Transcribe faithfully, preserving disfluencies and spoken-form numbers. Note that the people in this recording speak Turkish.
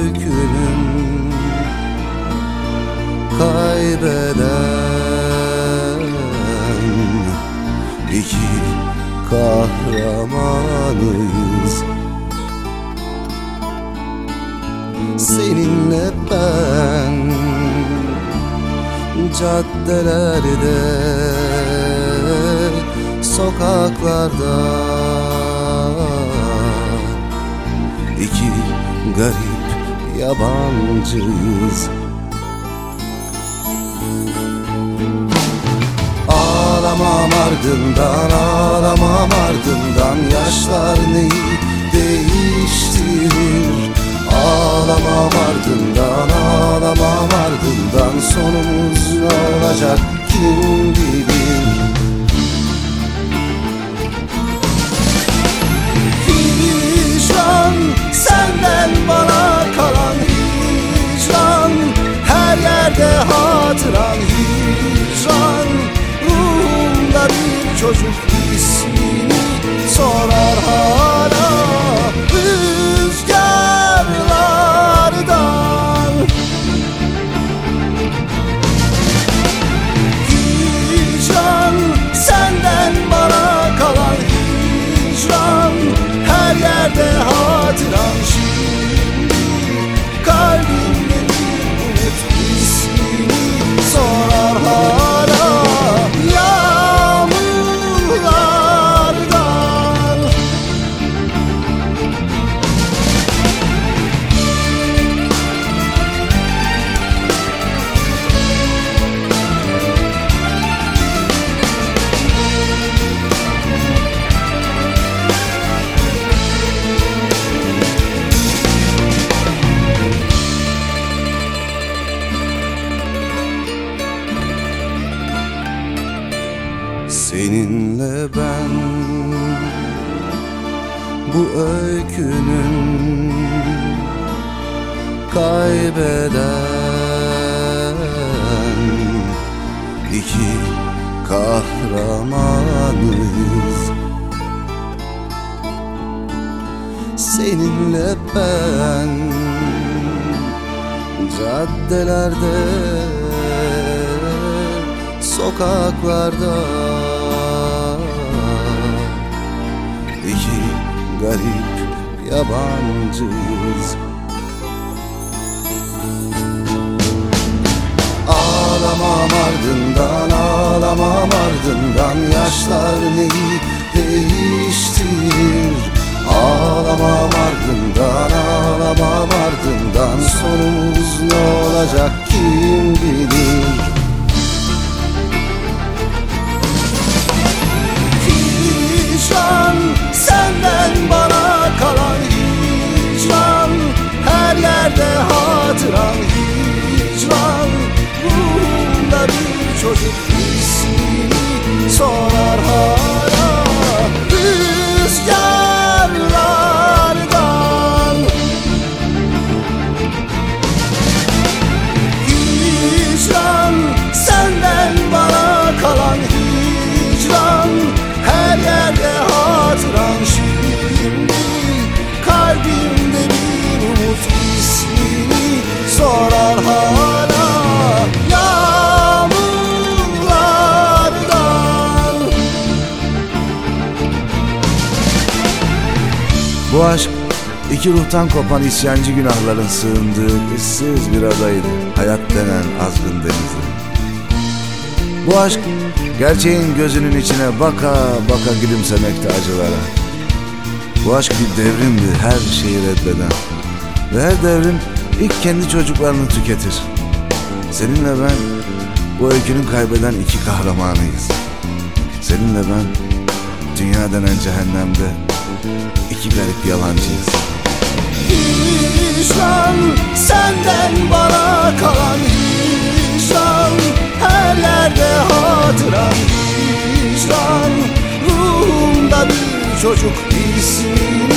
öykünün kaybeden iki kahramanıyız. Seninle ben caddelerde, sokaklarda iki garip yabancıyız. Ağlamam ardından, ağlamam ardından, yaşlar neyi değiştirir? Ağlamam ardından, ağlamam ardından, sonumuz ne olacak kim bilir? Hicran, senden bana kalan hicran, her yerde hatıran hicran. Ruhumda bir çocuk ismini sorar hala rüzgarlardan. Hicran, senden bana kalan hicran, her yerde hatıran şimdi. Kalbimde bir umut ismini sorar hala yağmurlardan. Seninle ben bu öykünün kaybeden iki kahramanıyız. Seninle ben caddelerde, sokaklarda iki garip yabancıyız. Ağlamam ardından, ağlamam ardından, yaşlar neyi değiştirir? Ağlamam ardından, ağlamam ardından, sonumuz ne olacak kim bilir? Hicran, senden bana kalan hicran, her yerde hatıran hicran. Ruhumda bir çocuk ismini sorar hala rüzgarlardan. Hicran, senden bana kalan hicran, her yerde hatıran şimdi. Kalbimde bir umut ismini sorar hala yağmurlardan. Bu aşk iki ruhtan kopan isyancı günahların sığındığı ıssız bir adaydı, hayat denen azgın denizde. Bu aşk gerçeğin gözünün içine baka baka gülümsemekte acılara. Bu aşk bir devrimdi, her şeyi reddeden. Ve her devrim ilk kendi çocuklarını tüketir. Seninle ben bu öykünün kaybeden iki kahramanıyız. Seninle ben dünya denen cehennemde iki garip yalancıyız. Hicran, senden bana kalan hicran, her yerde hatıran hicran. Ruhumda bir çocuk ismi